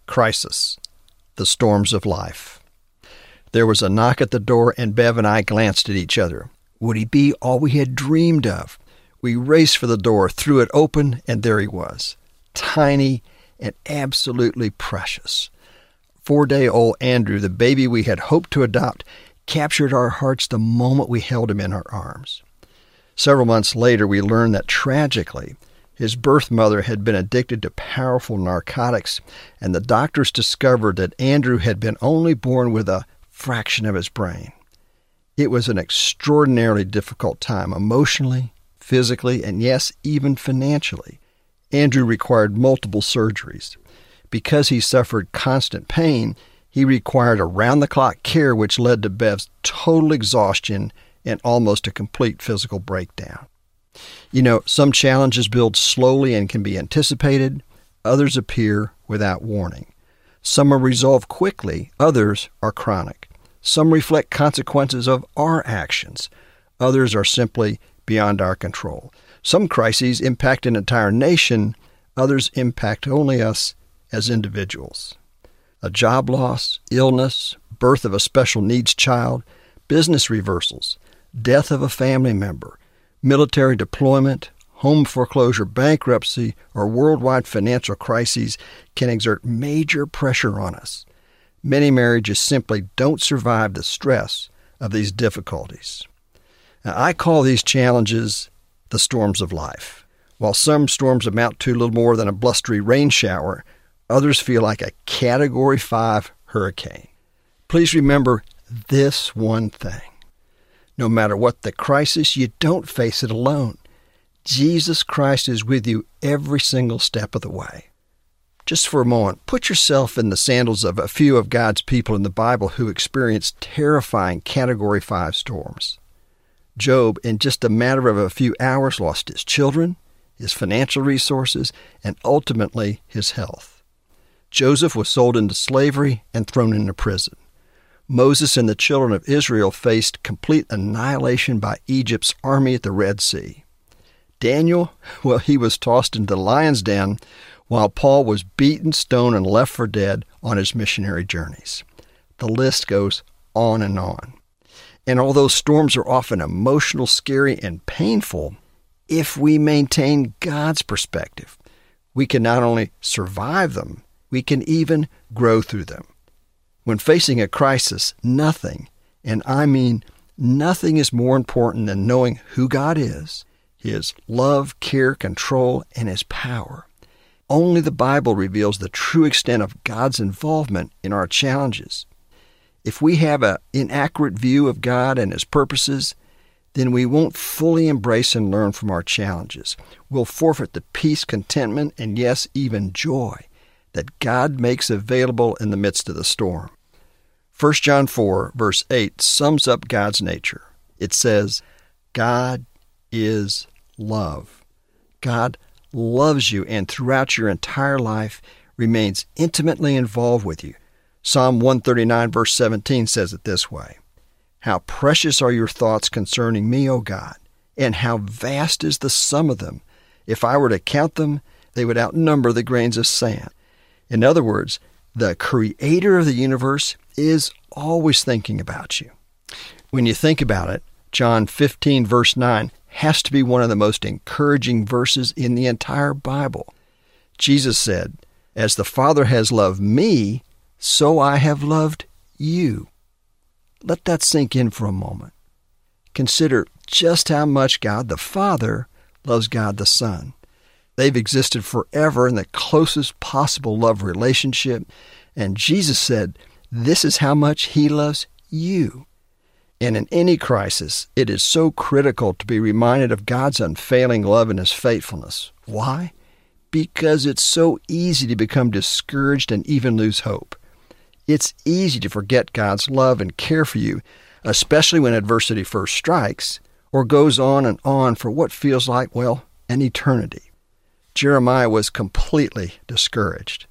Crisis, the storms of life. There was a knock at the door, and Bev and I glanced at each other. Would he be all we had dreamed of? We raced for the door, threw it open, and there he was, tiny and absolutely precious. 4-day-old Andrew, the baby we had hoped to adopt, captured our hearts the moment we held him in our arms. Several months later, we learned that tragically, his birth mother had been addicted to powerful narcotics, and the doctors discovered that Andrew had been only born with a fraction of his brain. It was an extraordinarily difficult time emotionally, physically, and yes, even financially. Andrew required multiple surgeries. Because he suffered constant pain, he required around-the-clock care, which led to Bev's total exhaustion and almost a complete physical breakdown. You know, some challenges build slowly and can be anticipated. Others appear without warning. Some are resolved quickly. Others are chronic. Some reflect consequences of our actions. Others are simply beyond our control. Some crises impact an entire nation. Others impact only us as individuals. A job loss, illness, birth of a special needs child, business reversals, death of a family member, military deployment, home foreclosure, bankruptcy, or worldwide financial crises can exert major pressure on us. Many marriages simply don't survive the stress of these difficulties. Now, I call these challenges the storms of life. While some storms amount to little more than a blustery rain shower, others feel like a Category 5 hurricane. Please remember this one thing. No matter what the crisis, you don't face it alone. Jesus Christ is with you every single step of the way. Just for a moment, put yourself in the sandals of a few of God's people in the Bible who experienced terrifying Category 5 storms. Job, in just a matter of a few hours, lost his children, his financial resources, and ultimately his health. Joseph was sold into slavery and thrown into prison. Moses and the children of Israel faced complete annihilation by Egypt's army at the Red Sea. Daniel, well, he was tossed into the lion's den, while Paul was beaten, stoned, and left for dead on his missionary journeys. The list goes on and on. And although storms are often emotional, scary, and painful, if we maintain God's perspective, we can not only survive them, we can even grow through them. When facing a crisis, nothing, and I mean nothing, is more important than knowing who God is, His love, care, control, and His power. Only the Bible reveals the true extent of God's involvement in our challenges. If we have an inaccurate view of God and His purposes, then we won't fully embrace and learn from our challenges. We'll forfeit the peace, contentment, and yes, even joy that God makes available in the midst of the storm. 1 John 4, verse 8 sums up God's nature. It says, God is love. God loves you and throughout your entire life remains intimately involved with you. Psalm 139, verse 17 says it this way, How precious are your thoughts concerning me, O God, and how vast is the sum of them. If I were to count them, they would outnumber the grains of sand. In other words, the Creator of the universe is always thinking about you. When you think about it, John 15, verse 9 has to be one of the most encouraging verses in the entire Bible. Jesus said, As the Father has loved me, so I have loved you. Let that sink in for a moment. Consider just how much God the Father loves God the Son. They've existed forever in the closest possible love relationship, and Jesus said, this is how much He loves you. And in any crisis, it is so critical to be reminded of God's unfailing love and His faithfulness. Why? Because it's so easy to become discouraged and even lose hope. It's easy to forget God's love and care for you, especially when adversity first strikes, or goes on and on for what feels like, well, an eternity. Jeremiah was completely discouraged.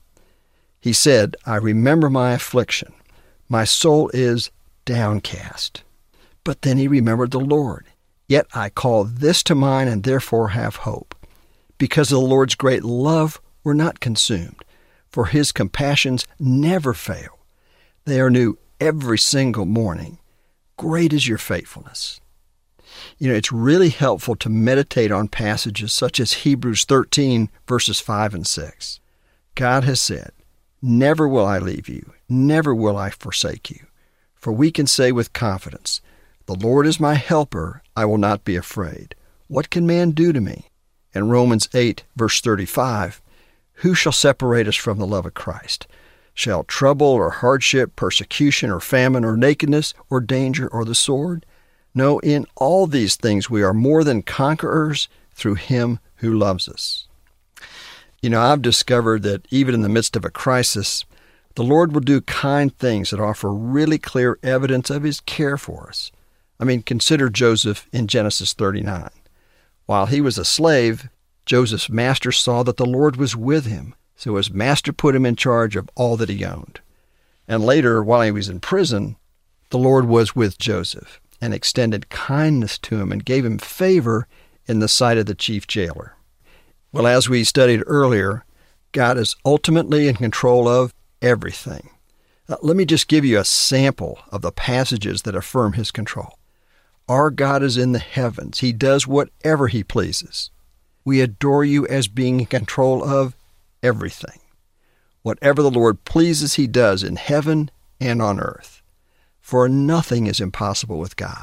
He said, I remember my affliction. My soul is downcast. But then he remembered the Lord. Yet I call this to mind and therefore have hope. Because of the Lord's great love, we're not consumed, for his compassions never fail. They are new every single morning. Great is your faithfulness. It's really helpful to meditate on passages such as Hebrews 13, verses 5 and 6. God has said, "Never will I leave you, never will I forsake you." For we can say with confidence, "The Lord is my helper, I will not be afraid. What can man do to me?" And Romans 8, verse 35, "Who shall separate us from the love of Christ? Shall trouble or hardship, persecution or famine or nakedness or danger or the sword? No, in all these things we are more than conquerors through him who loves us." I've discovered that even in the midst of a crisis, the Lord will do kind things that offer really clear evidence of his care for us. Consider Joseph in Genesis 39. While he was a slave, Joseph's master saw that the Lord was with him, so his master put him in charge of all that he owned. And later, while he was in prison, the Lord was with Joseph and extended kindness to him and gave him favor in the sight of the chief jailer. Well, as we studied earlier, God is ultimately in control of everything. Let me just give you a sample of the passages that affirm his control. Our God is in the heavens. He does whatever he pleases. We adore you as being in control of everything. Whatever the Lord pleases, he does in heaven and on earth. For nothing is impossible with God.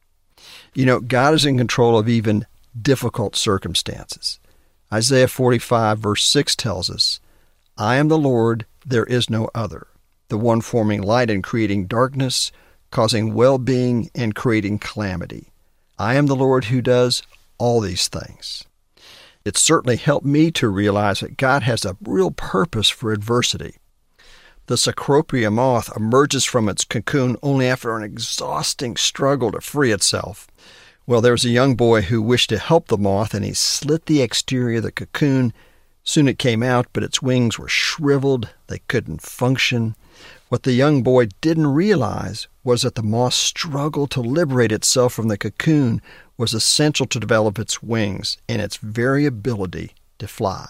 God is in control of even difficult circumstances. Isaiah 45, verse 6 tells us, "I am the Lord, there is no other, the one forming light and creating darkness, causing well-being and creating calamity. I am the Lord who does all these things." It certainly helped me to realize that God has a real purpose for adversity. The Cecropia moth emerges from its cocoon only after an exhausting struggle to free itself. Well, there was a young boy who wished to help the moth, and he slit the exterior of the cocoon. Soon it came out, but its wings were shriveled. They couldn't function. What the young boy didn't realize was that the moth's struggle to liberate itself from the cocoon was essential to develop its wings and its very ability to fly.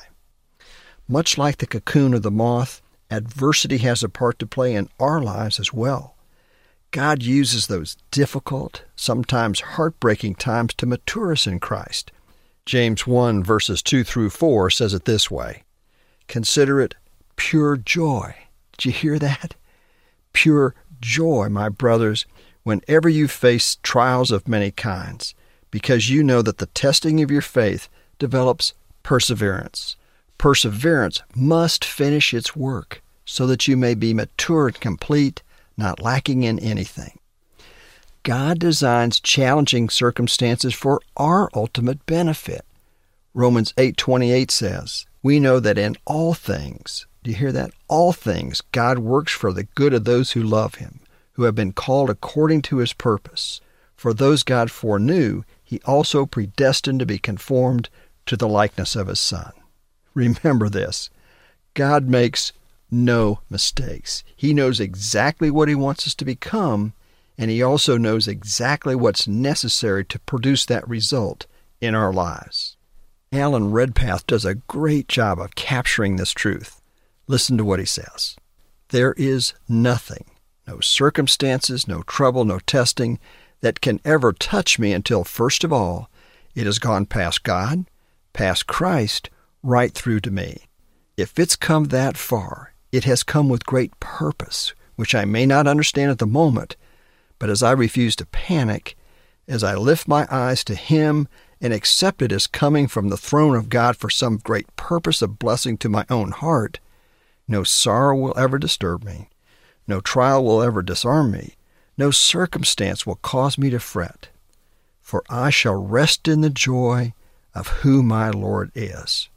Much like the cocoon of the moth, adversity has a part to play in our lives as well. God uses those difficult, sometimes heartbreaking times to mature us in Christ. James 1, verses 2 through 4 says it this way, "Consider it pure joy." Did you hear that? Pure joy, my brothers, whenever you face trials of many kinds, because you know that the testing of your faith develops perseverance. Perseverance must finish its work so that you may be mature and complete, not lacking in anything. God designs challenging circumstances for our ultimate benefit. Romans 8:28 says, "We know that in all things," do you hear that? All things, God works for the good of those who love him, who have been called according to his purpose. For those God foreknew, he also predestined to be conformed to the likeness of his Son. Remember this, God makes no mistakes. He knows exactly what he wants us to become, and he also knows exactly what's necessary to produce that result in our lives. Alan Redpath does a great job of capturing this truth. Listen to what he says. "There is nothing, no circumstances, no trouble, no testing, that can ever touch me until, first of all, it has gone past God, past Christ, right through to me. If it's come that far, it has come with great purpose, which I may not understand at the moment, but as I refuse to panic, as I lift my eyes to him and accept it as coming from the throne of God for some great purpose of blessing to my own heart, no sorrow will ever disturb me, no trial will ever disarm me, no circumstance will cause me to fret, for I shall rest in the joy of who my Lord is."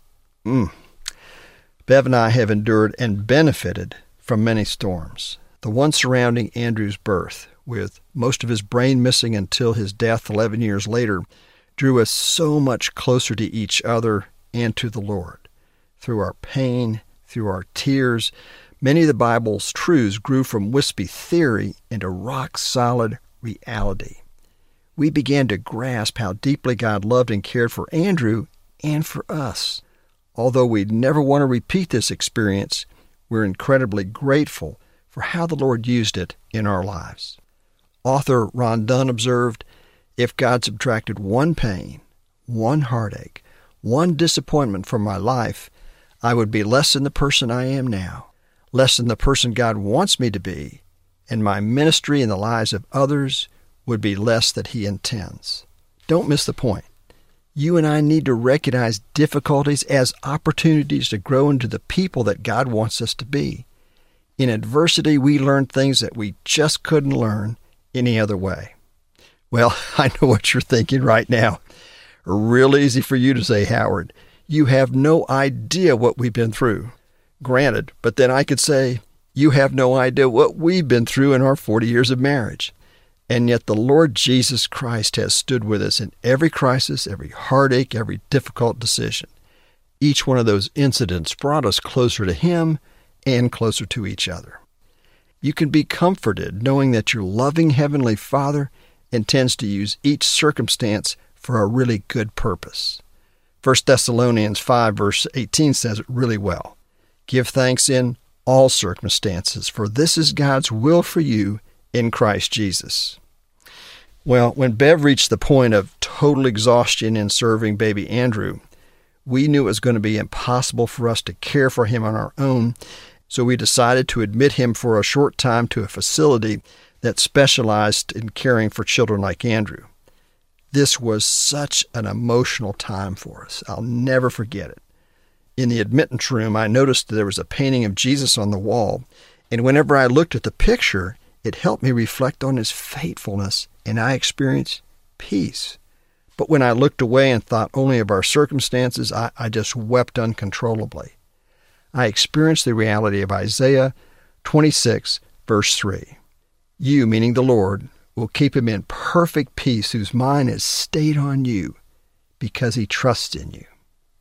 Bev and I have endured and benefited from many storms. The one surrounding Andrew's birth, with most of his brain missing until his death 11 years later, drew us so much closer to each other and to the Lord. Through our pain, through our tears, many of the Bible's truths grew from wispy theory into rock-solid reality. We began to grasp how deeply God loved and cared for Andrew and for us. Although we'd never want to repeat this experience, we're incredibly grateful for how the Lord used it in our lives. Author Ron Dunn observed, "If God subtracted one pain, one heartache, one disappointment from my life, I would be less than the person I am now, less than the person God wants me to be, and my ministry in the lives of others would be less than He intends." Don't miss the point. You and I need to recognize difficulties as opportunities to grow into the people that God wants us to be. In adversity, we learn things that we just couldn't learn any other way. Well, I know what you're thinking right now. Real easy for you to say, Howard. You have no idea what we've been through. Granted, but then I could say, you have no idea what we've been through in our 40 years of marriage. And yet the Lord Jesus Christ has stood with us in every crisis, every heartache, every difficult decision. Each one of those incidents brought us closer to Him and closer to each other. You can be comforted knowing that your loving Heavenly Father intends to use each circumstance for a really good purpose. 1 Thessalonians 5 verse 18 says it really well. "Give thanks in all circumstances, for this is God's will for you in Christ Jesus." Well, when Bev reached the point of total exhaustion in serving baby Andrew, we knew it was going to be impossible for us to care for him on our own, so we decided to admit him for a short time to a facility that specialized in caring for children like Andrew. This was such an emotional time for us. I'll never forget it. In the admittance room, I noticed that there was a painting of Jesus on the wall, and whenever I looked at the picture, it helped me reflect on His faithfulness, and I experienced peace. But when I looked away and thought only of our circumstances, I just wept uncontrollably. I experienced the reality of Isaiah 26, verse 3. "You," meaning the Lord, "will keep him in perfect peace whose mind is stayed on you because he trusts in you."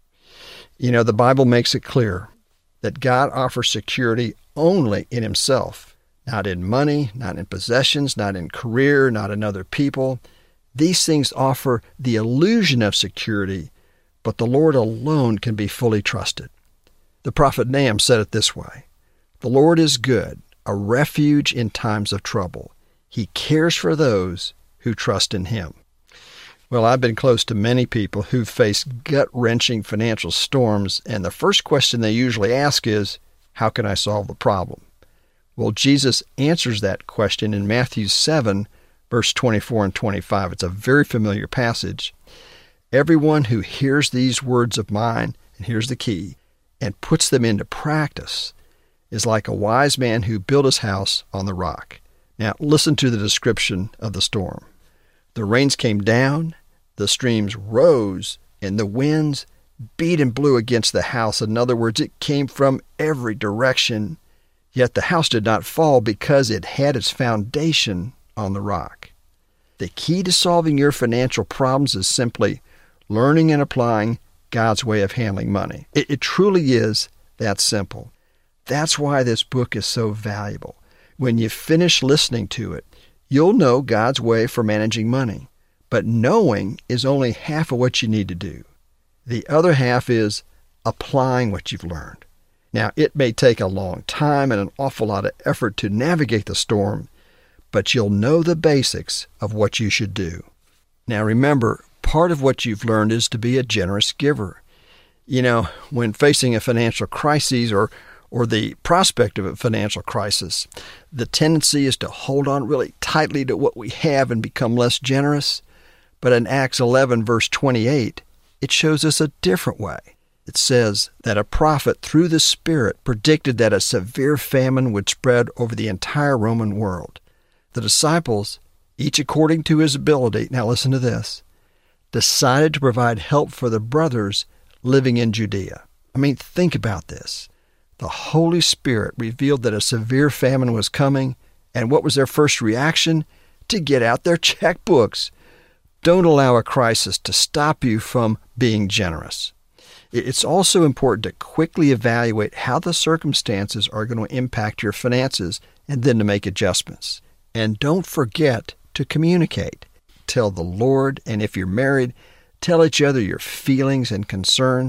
You know, the Bible makes it clear that God offers security only in Himself, not in money, not in possessions, not in career, not in other people. These things offer the illusion of security, but the Lord alone can be fully trusted. The prophet Nahum said it this way, "The Lord is good, a refuge in times of trouble. He cares for those who trust in Him." Well, I've been close to many people who've faced gut-wrenching financial storms, and the first question they usually ask is, how can I solve the problem? Well, Jesus answers that question in Matthew 7, verse 24 and 25. It's a very familiar passage. "Everyone who hears these words of mine," and here's the key, "and puts them into practice is like a wise man who built his house on the rock." Now, listen to the description of the storm. "The rains came down, the streams rose, and the winds beat and blew against the house." In other words, it came from every direction. Yet the house did not fall because it had its foundation on the rock. The key to solving your financial problems is simply learning and applying God's way of handling money. It truly is that simple. That's why this book is so valuable. When you finish listening to it, you'll know God's way for managing money. But knowing is only half of what you need to do. The other half is applying what you've learned. Now, it may take a long time and an awful lot of effort to navigate the storm, but you'll know the basics of what you should do. Now, remember, part of what you've learned is to be a generous giver. You know, when facing a financial crisis or the prospect of a financial crisis, the tendency is to hold on really tightly to what we have and become less generous. But in Acts 11, verse 28, it shows us a different way. It says that a prophet through the Spirit predicted that a severe famine would spread over the entire Roman world. The disciples, each according to his ability, now listen to this, decided to provide help for the brothers living in Judea. I mean, think about this. The Holy Spirit revealed that a severe famine was coming, and what was their first reaction? To get out their checkbooks. Don't allow a crisis to stop you from being generous. It's also important to quickly evaluate how the circumstances are going to impact your finances and then to make adjustments. And don't forget to communicate. Tell the Lord, and if you're married, tell each other your feelings and concerns.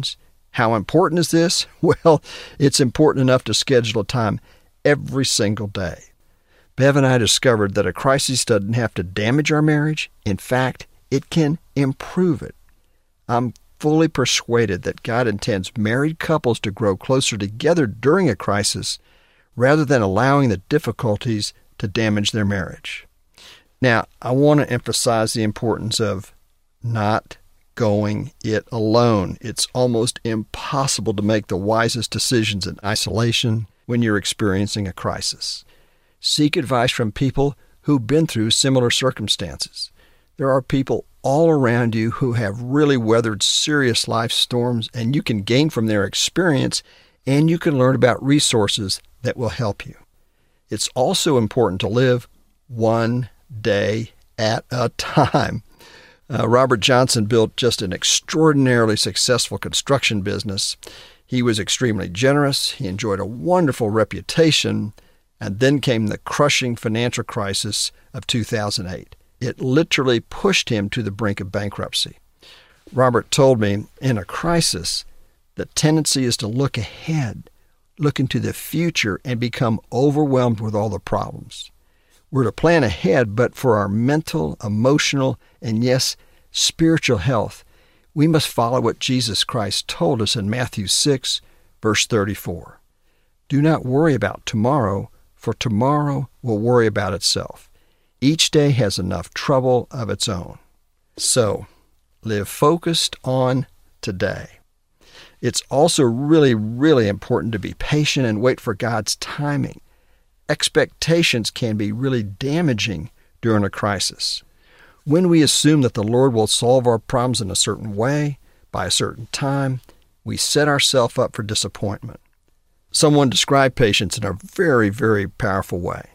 How important is this? Well, it's important enough to schedule a time every single day. Bev and I discovered that a crisis doesn't have to damage our marriage. In fact, it can improve it. I'm fully persuaded that God intends married couples to grow closer together during a crisis rather than allowing the difficulties to damage their marriage. Now, I want to emphasize the importance of not going it alone. It's almost impossible to make the wisest decisions in isolation when you're experiencing a crisis. Seek advice from people who've been through similar circumstances. There are people all around you who have really weathered serious life storms, and you can gain from their experience, and you can learn about resources that will help you. It's also important to live one day at a time. Robert Johnson built just an extraordinarily successful construction business. He was extremely generous. He enjoyed a wonderful reputation. And then came the crushing financial crisis of 2008. It literally pushed him to the brink of bankruptcy. Robert told me, in a crisis, the tendency is to look ahead, look into the future, and become overwhelmed with all the problems. We're to plan ahead, but for our mental, emotional, and yes, spiritual health, we must follow what Jesus Christ told us in Matthew 6, verse 34. Do not worry about tomorrow, for tomorrow will worry about itself. Each day has enough trouble of its own. So, live focused on today. It's also really, really important to be patient and wait for God's timing. Expectations can be really damaging during a crisis. When we assume that the Lord will solve our problems in a certain way, by a certain time, we set ourselves up for disappointment. Someone described patience in a very, very powerful way.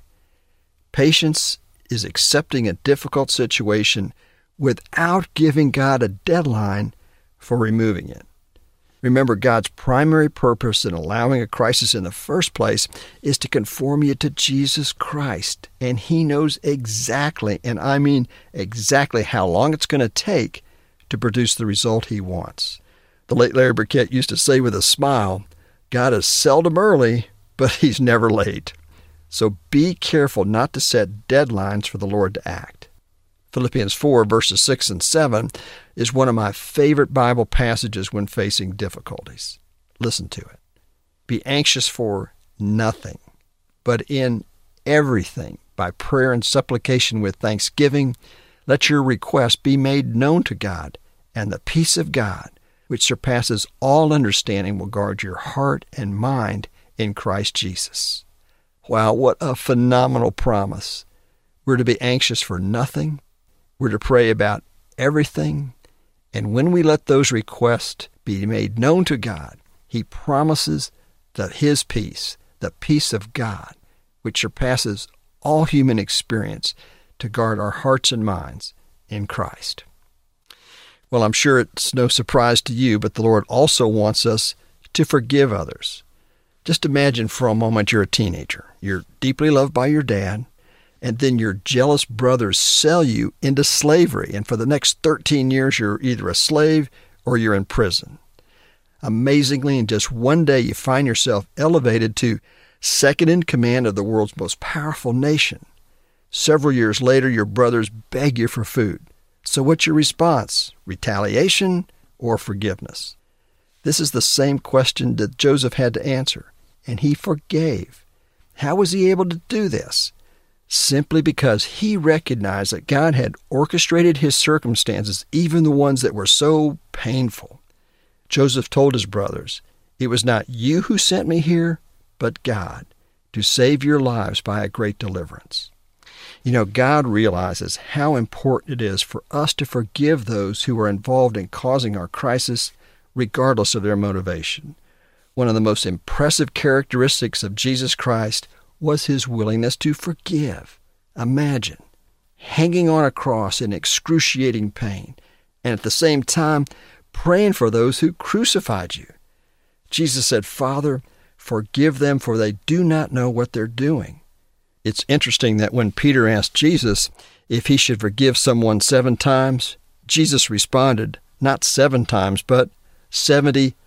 Patience is accepting a difficult situation without giving God a deadline for removing it. Remember, God's primary purpose in allowing a crisis in the first place is to conform you to Jesus Christ. And He knows exactly, and I mean exactly, how long it's going to take to produce the result He wants. The late Larry Burkett used to say with a smile, God is seldom early, but He's never late. So be careful not to set deadlines for the Lord to act. Philippians 4, verses 6 and 7 is one of my favorite Bible passages when facing difficulties. Listen to it. Be anxious for nothing, but in everything, by prayer and supplication with thanksgiving, let your requests be made known to God, and the peace of God, which surpasses all understanding, will guard your heart and mind in Christ Jesus. Wow, what a phenomenal promise. We're to be anxious for nothing. We're to pray about everything. And when we let those requests be made known to God, He promises that His peace, the peace of God, which surpasses all human experience, to guard our hearts and minds in Christ. Well, I'm sure it's no surprise to you, but the Lord also wants us to forgive others. Just imagine for a moment you're a teenager. You're deeply loved by your dad, and then your jealous brothers sell you into slavery, and for the next 13 years you're either a slave or you're in prison. Amazingly, in just one day you find yourself elevated to second in command of the world's most powerful nation. Several years later, your brothers beg you for food. So what's your response? Retaliation or forgiveness? This is the same question that Joseph had to answer, and he forgave. How was he able to do this? Simply because he recognized that God had orchestrated his circumstances, even the ones that were so painful. Joseph told his brothers, "It was not you who sent me here, but God, to save your lives by a great deliverance." You know, God realizes how important it is for us to forgive those who are involved in causing our crisis, regardless of their motivation. One of the most impressive characteristics of Jesus Christ was his willingness to forgive. Imagine hanging on a cross in excruciating pain, and at the same time praying for those who crucified you. Jesus said, "Father, forgive them, for they do not know what they're doing." It's interesting that when Peter asked Jesus if he should forgive someone 7 times, Jesus responded, not 7 times, but 70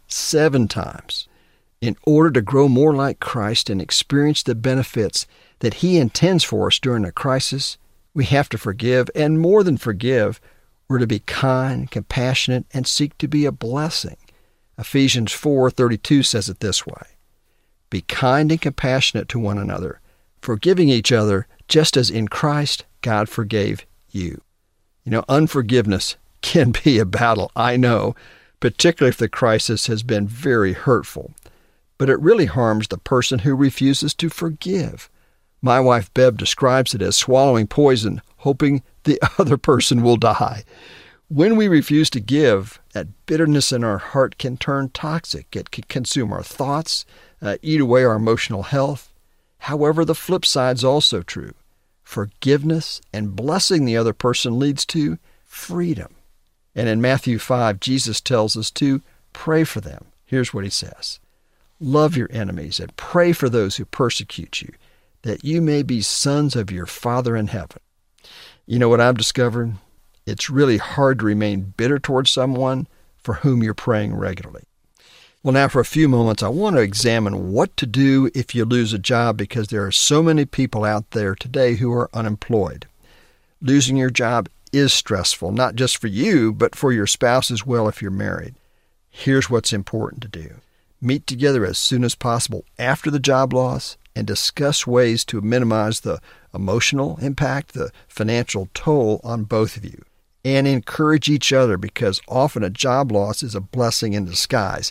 7 times. In order to grow more like Christ and experience the benefits that He intends for us during a crisis, we have to forgive, and more than forgive, we're to be kind, compassionate, and seek to be a blessing. Ephesians 4:32 says it this way: "Be kind and compassionate to one another, forgiving each other, just as in Christ God forgave you." Unforgiveness can be a battle, I know, particularly if the crisis has been very hurtful. But it really harms the person who refuses to forgive. My wife Bev describes it as swallowing poison, hoping the other person will die. When we refuse to give, that bitterness in our heart can turn toxic. It can consume our thoughts, eat away our emotional health. However, the flip side's also true. Forgiveness and blessing the other person leads to freedom. And in Matthew 5, Jesus tells us to pray for them. Here's what He says: "Love your enemies and pray for those who persecute you, that you may be sons of your Father in heaven." You know what I've discovered? It's really hard to remain bitter towards someone for whom you're praying regularly. Well, now for a few moments, I want to examine what to do if you lose a job, because there are so many people out there today who are unemployed. Losing your job is stressful, not just for you, but for your spouse as well if you're married. Here's what's important to do. Meet together as soon as possible after the job loss and discuss ways to minimize the emotional impact, the financial toll on both of you. And encourage each other, because often a job loss is a blessing in disguise.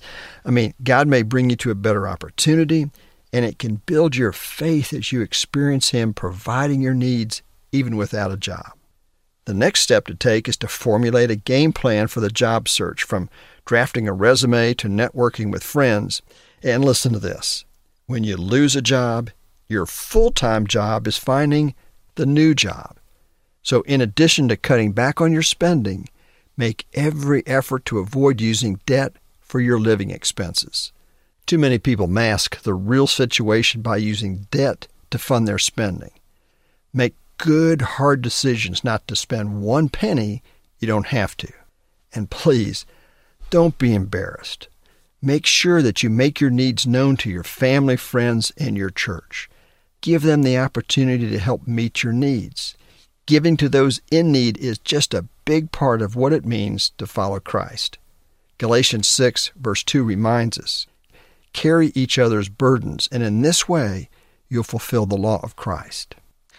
God may bring you to a better opportunity, and it can build your faith as you experience Him providing your needs even without a job. The next step to take is to formulate a game plan for the job search, from drafting a resume to networking with friends. And listen to this: when you lose a job, your full-time job is finding the new job. So in addition to cutting back on your spending, make every effort to avoid using debt for your living expenses. Too many people mask the real situation by using debt to fund their spending. Make good, hard decisions not to spend one penny you don't have to. And please, don't be embarrassed. Make sure that you make your needs known to your family, friends, and your church. Give them the opportunity to help meet your needs. Giving to those in need is just a big part of what it means to follow Christ. Galatians 6, verse 2 reminds us, "Carry each other's burdens, and in this way you'll fulfill the law of Christ."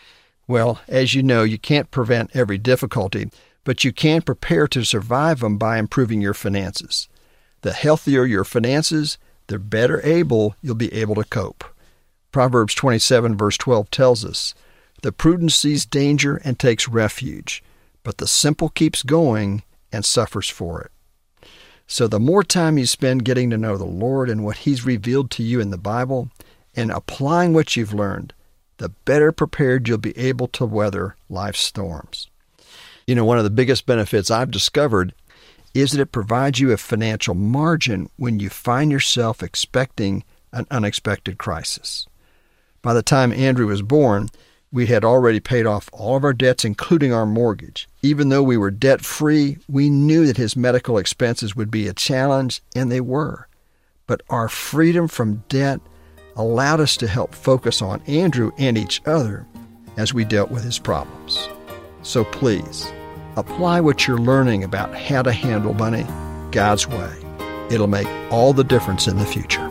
Well, as you know, you can't prevent every difficulty, but you can prepare to survive them by improving your finances. The healthier your finances, the better you'll be able to cope. Proverbs 27, verse 12 tells us, "The prudent sees danger and takes refuge, but the simple keeps going and suffers for it." So the more time you spend getting to know the Lord and what He's revealed to you in the Bible and applying what you've learned, the better prepared you'll be able to weather life's storms. One of the biggest benefits I've discovered is that it provides you a financial margin when you find yourself expecting an unexpected crisis. By the time Andrew was born, we had already paid off all of our debts, including our mortgage. Even though we were debt-free, we knew that his medical expenses would be a challenge, and they were. But our freedom from debt allowed us to help focus on Andrew and each other as we dealt with his problems. So please, apply what you're learning about how to handle money God's way. It'll make all the difference in the future.